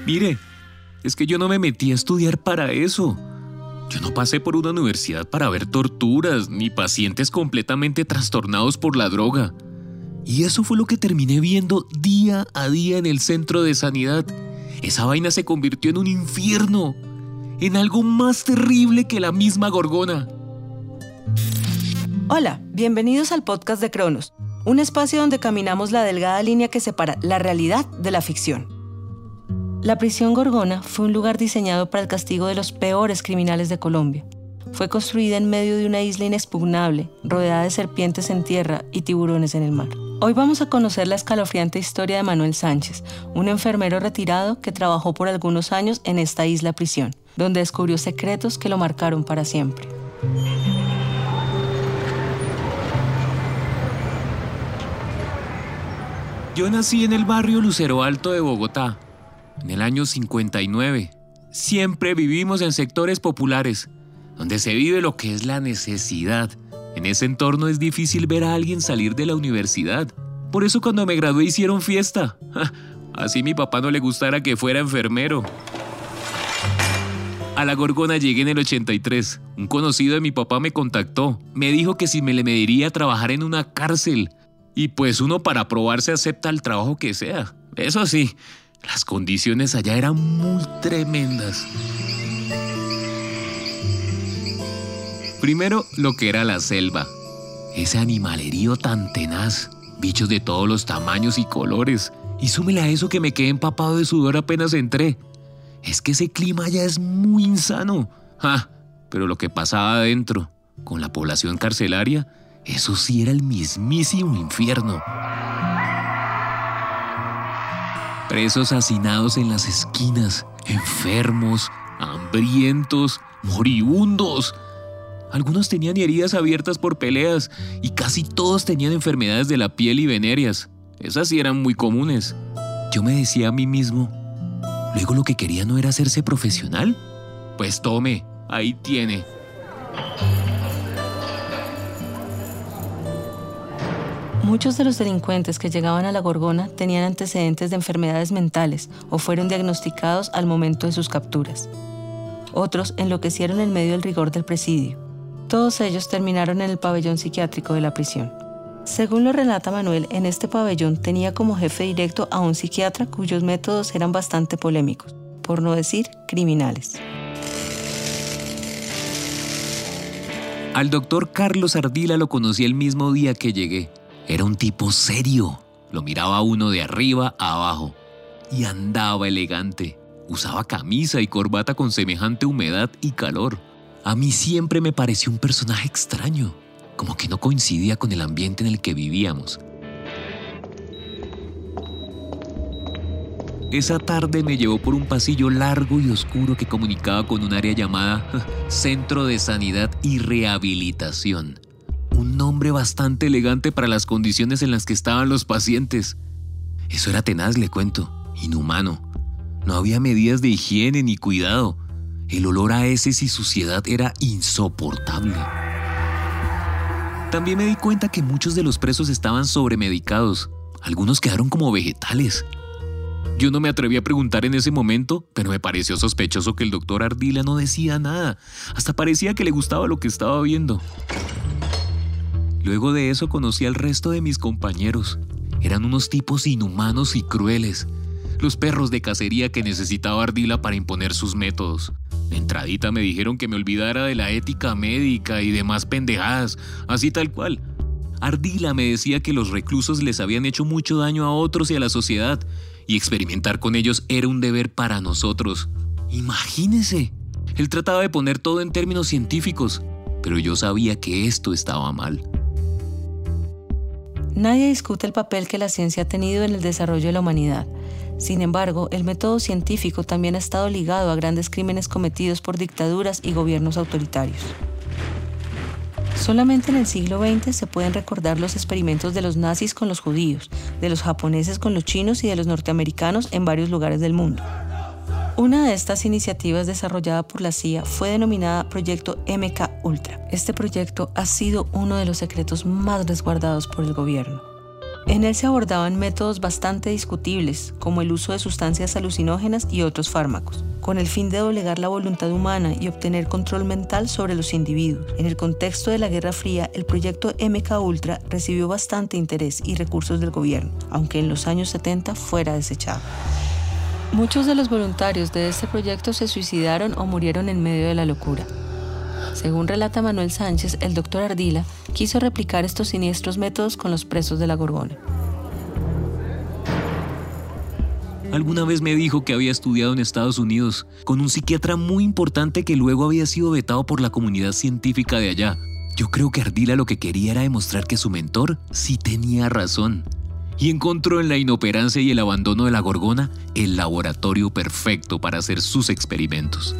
Mire, es que yo no me metí a estudiar para eso. Yo no pasé por una universidad para ver torturas ni pacientes completamente trastornados por la droga. Y eso fue lo que terminé viendo día a día en el centro de sanidad. Esa vaina se convirtió en un infierno, en algo más terrible que la misma Gorgona. Hola, bienvenidos al podcast de Cronos, un espacio donde caminamos la delgada línea que separa la realidad de la ficción. La prisión Gorgona fue un lugar diseñado para el castigo de los peores criminales de Colombia. Fue construida en medio de una isla inexpugnable, rodeada de serpientes en tierra y tiburones en el mar. Hoy vamos a conocer la escalofriante historia de Manuel Sánchez, un enfermero retirado que trabajó por algunos años en esta isla prisión, donde descubrió secretos que lo marcaron para siempre. Yo nací en el barrio Lucero Alto de Bogotá, en el año 59. Siempre vivimos en sectores populares, donde se vive lo que es la necesidad. En ese entorno es difícil ver a alguien salir de la universidad. Por eso cuando me gradué hicieron fiesta. Así mi papá no le gustara que fuera enfermero. A la Gorgona llegué en el 83. Un conocido de mi papá me contactó. Me dijo que si me le mediría a trabajar en una cárcel. Y pues uno para probarse acepta el trabajo que sea. Eso sí, las condiciones allá eran muy tremendas. Primero, lo que era la selva. Ese animalerío tan tenaz. Bichos de todos los tamaños y colores. Y súmele a eso que me quedé empapado de sudor apenas entré. Es que ese clima allá es muy insano. Pero lo que pasaba adentro, con la población carcelaria, eso sí era el mismísimo infierno. Presos hacinados en las esquinas, enfermos, hambrientos, moribundos. Algunos tenían heridas abiertas por peleas y casi todos tenían enfermedades de la piel y venéreas. Esas sí eran muy comunes. Yo me decía a mí mismo, ¿luego lo que quería no era hacerse profesional? Pues tome, ahí tiene. Muchos de los delincuentes que llegaban a la Gorgona tenían antecedentes de enfermedades mentales o fueron diagnosticados al momento de sus capturas. Otros enloquecieron en medio del rigor del presidio. Todos ellos terminaron en el pabellón psiquiátrico de la prisión. Según lo relata Manuel, en este pabellón tenía como jefe directo a un psiquiatra cuyos métodos eran bastante polémicos, por no decir criminales. Al doctor Carlos Ardila lo conocí el mismo día que llegué. Era un tipo serio. Lo miraba a uno de arriba a abajo. Y andaba elegante. Usaba camisa y corbata con semejante humedad y calor. A mí siempre me pareció un personaje extraño, como que no coincidía con el ambiente en el que vivíamos. Esa tarde me llevó por un pasillo largo y oscuro que comunicaba con un área llamada Centro de Sanidad y Rehabilitación. Un nombre bastante elegante para las condiciones en las que estaban los pacientes. Eso era tenaz, le cuento, inhumano. No había medidas de higiene ni cuidado. El olor a heces y suciedad era insoportable. También me di cuenta que muchos de los presos estaban sobremedicados. Algunos quedaron como vegetales. Yo no me atreví a preguntar en ese momento, pero me pareció sospechoso que el doctor Ardila no decía nada. Hasta parecía que le gustaba lo que estaba viendo. Luego de eso conocí al resto de mis compañeros. Eran unos tipos inhumanos y crueles. Los perros de cacería que necesitaba Ardila para imponer sus métodos. De entradita me dijeron que me olvidara de la ética médica y demás pendejadas, así tal cual. Ardila me decía que los reclusos les habían hecho mucho daño a otros y a la sociedad, y experimentar con ellos era un deber para nosotros. Imagínese, él trataba de poner todo en términos científicos, pero yo sabía que esto estaba mal. Nadie discute el papel que la ciencia ha tenido en el desarrollo de la humanidad. Sin embargo, el método científico también ha estado ligado a grandes crímenes cometidos por dictaduras y gobiernos autoritarios. Solamente en el siglo XX se pueden recordar los experimentos de los nazis con los judíos, de los japoneses con los chinos y de los norteamericanos en varios lugares del mundo. Una de estas iniciativas desarrollada por la CIA fue denominada Proyecto MKUltra. Este proyecto ha sido uno de los secretos más resguardados por el gobierno. En él se abordaban métodos bastante discutibles, como el uso de sustancias alucinógenas y otros fármacos, con el fin de doblegar la voluntad humana y obtener control mental sobre los individuos. En el contexto de la Guerra Fría, el proyecto MK-Ultra recibió bastante interés y recursos del gobierno, aunque en los años 70 fuera desechado. Muchos de los voluntarios de este proyecto se suicidaron o murieron en medio de la locura. Según relata Manuel Sánchez, el doctor Ardila quiso replicar estos siniestros métodos con los presos de la Gorgona. Alguna vez me dijo que había estudiado en Estados Unidos con un psiquiatra muy importante que luego había sido vetado por la comunidad científica de allá. Yo creo que Ardila lo que quería era demostrar que su mentor sí tenía razón. Y encontró en la inoperancia y el abandono de la Gorgona el laboratorio perfecto para hacer sus experimentos.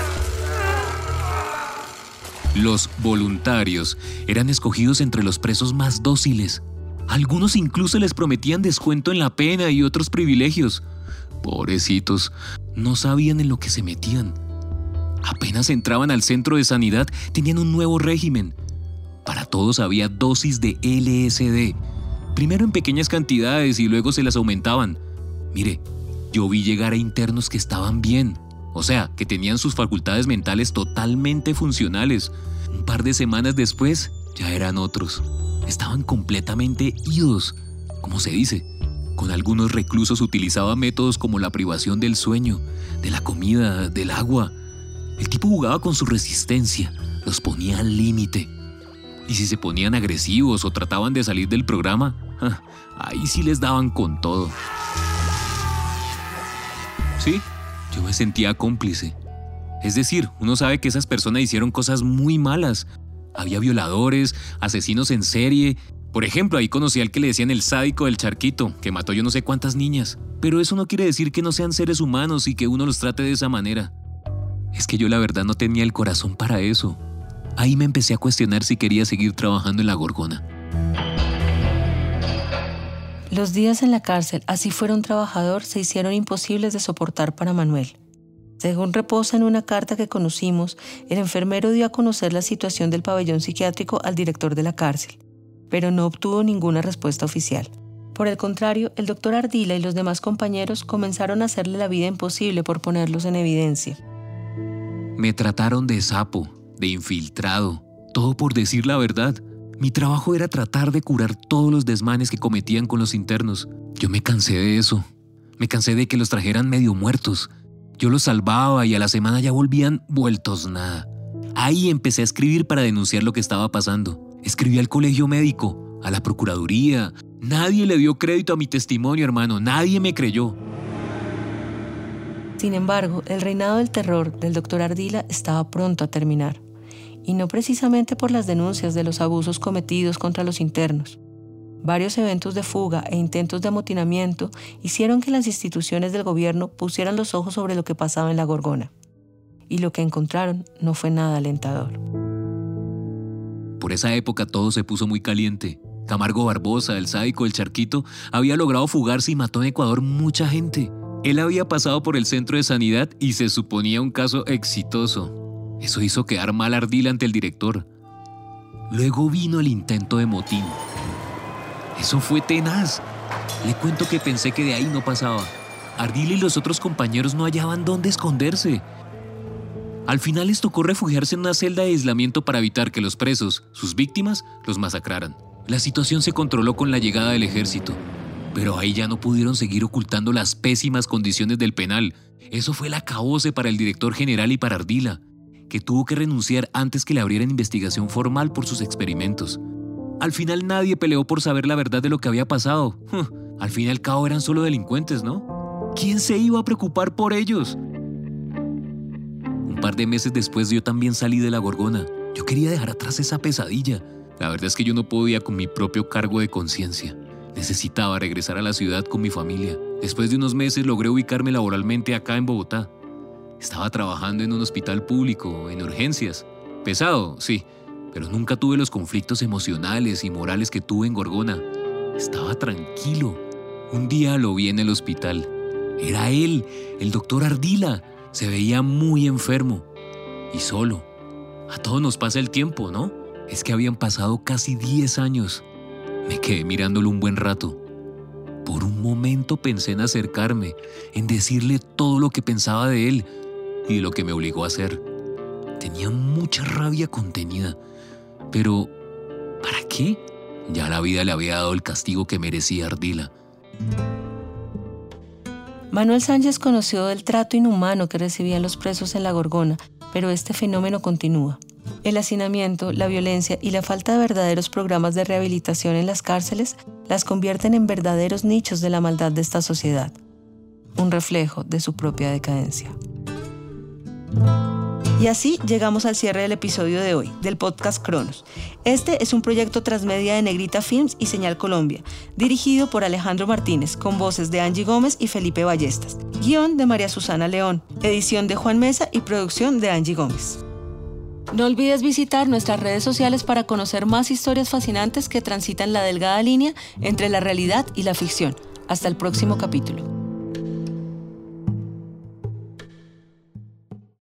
Los voluntarios eran escogidos entre los presos más dóciles. Algunos incluso les prometían descuento en la pena y otros privilegios. Pobrecitos, no sabían en lo que se metían. Apenas entraban al centro de sanidad, tenían un nuevo régimen. Para todos había dosis de LSD. Primero en pequeñas cantidades y luego se las aumentaban. Mire, yo vi llegar a internos que estaban bien. O sea, que tenían sus facultades mentales totalmente funcionales. Un par de semanas después, ya eran otros. Estaban completamente idos, como se dice. Con algunos reclusos utilizaban métodos como la privación del sueño, de la comida, del agua. El tipo jugaba con su resistencia, los ponía al límite. Y si se ponían agresivos o trataban de salir del programa, ahí sí les daban con todo. Sí, yo me sentía cómplice. Es decir, uno sabe que esas personas hicieron cosas muy malas. Había violadores, asesinos en serie. Por ejemplo, ahí conocí al que le decían el sádico del charquito, que mató yo no sé cuántas niñas. Pero eso no quiere decir que no sean seres humanos y que uno los trate de esa manera. Es que yo la verdad no tenía el corazón para eso. Ahí me empecé a cuestionar si quería seguir trabajando en la Gorgona. Los días en la cárcel, así fuera un trabajador, se hicieron imposibles de soportar para Manuel. Según reposa en una carta que conocimos, el enfermero dio a conocer la situación del pabellón psiquiátrico al director de la cárcel, pero no obtuvo ninguna respuesta oficial. Por el contrario, el doctor Ardila y los demás compañeros comenzaron a hacerle la vida imposible por ponerlos en evidencia. Me trataron de sapo, de infiltrado, todo por decir la verdad. Mi trabajo era tratar de curar todos los desmanes que cometían con los internos. Yo me cansé de eso. Me cansé de que los trajeran medio muertos. Yo los salvaba y a la semana ya volvían vueltos nada. Ahí empecé a escribir para denunciar lo que estaba pasando. Escribí al colegio médico, a la procuraduría. Nadie le dio crédito a mi testimonio, hermano. Nadie me creyó. Sin embargo, el reinado del terror del doctor Ardila estaba pronto a terminar. Y no precisamente por las denuncias de los abusos cometidos contra los internos. Varios eventos de fuga e intentos de amotinamiento hicieron que las instituciones del gobierno pusieran los ojos sobre lo que pasaba en la Gorgona. Y lo que encontraron no fue nada alentador. Por esa época todo se puso muy caliente. Camargo Barbosa, el sádico del charquito, había logrado fugarse y mató en Ecuador mucha gente. Él había pasado por el centro de sanidad y se suponía un caso exitoso. Eso hizo quedar mal a Ardila ante el director. Luego vino el intento de motín. Eso fue tenaz. Le cuento que pensé que de ahí no pasaba. Ardila y los otros compañeros no hallaban dónde esconderse. Al final les tocó refugiarse en una celda de aislamiento para evitar que los presos, sus víctimas, los masacraran. La situación se controló con la llegada del ejército. Pero ahí ya no pudieron seguir ocultando las pésimas condiciones del penal. Eso fue el acabose para el director general y para Ardila, que tuvo que renunciar antes que le abrieran investigación formal por sus experimentos. Al final nadie peleó por saber la verdad de lo que había pasado. Al fin y al cabo eran solo delincuentes, ¿no? ¿Quién se iba a preocupar por ellos? Un par de meses después yo también salí de la Gorgona. Yo quería dejar atrás esa pesadilla. La verdad es que yo no podía con mi propio cargo de conciencia. Necesitaba regresar a la ciudad con mi familia. Después de unos meses logré ubicarme laboralmente acá en Bogotá. Estaba trabajando en un hospital público, en urgencias. Pesado, sí, pero nunca tuve los conflictos emocionales y morales que tuve en Gorgona. Estaba tranquilo. Un día lo vi en el hospital. Era él, el doctor Ardila. Se veía muy enfermo y solo. A todos nos pasa el tiempo, ¿no? Es que habían pasado casi 10 años. Me quedé mirándolo un buen rato. Por un momento pensé en acercarme, en decirle todo lo que pensaba de él y de lo que me obligó a hacer. Tenía mucha rabia contenida, pero ¿para qué? Ya la vida le había dado el castigo que merecía Ardila. Manuel Sánchez conoció el trato inhumano que recibían los presos en La Gorgona, pero este fenómeno continúa. El hacinamiento, la violencia y la falta de verdaderos programas de rehabilitación en las cárceles las convierten en verdaderos nichos de la maldad de esta sociedad, un reflejo de su propia decadencia. Y así llegamos al cierre del episodio de hoy, del podcast Cronos. Este es un proyecto transmedia de Negrita Films y Señal Colombia, dirigido por Alejandro Martínez, con voces de Angie Gómez y Felipe Ballestas. Guión de María Susana León, edición de Juan Mesa y producción de Angie Gómez. No olvides visitar nuestras redes sociales para conocer más historias fascinantes que transitan la delgada línea entre la realidad y la ficción. Hasta el próximo capítulo.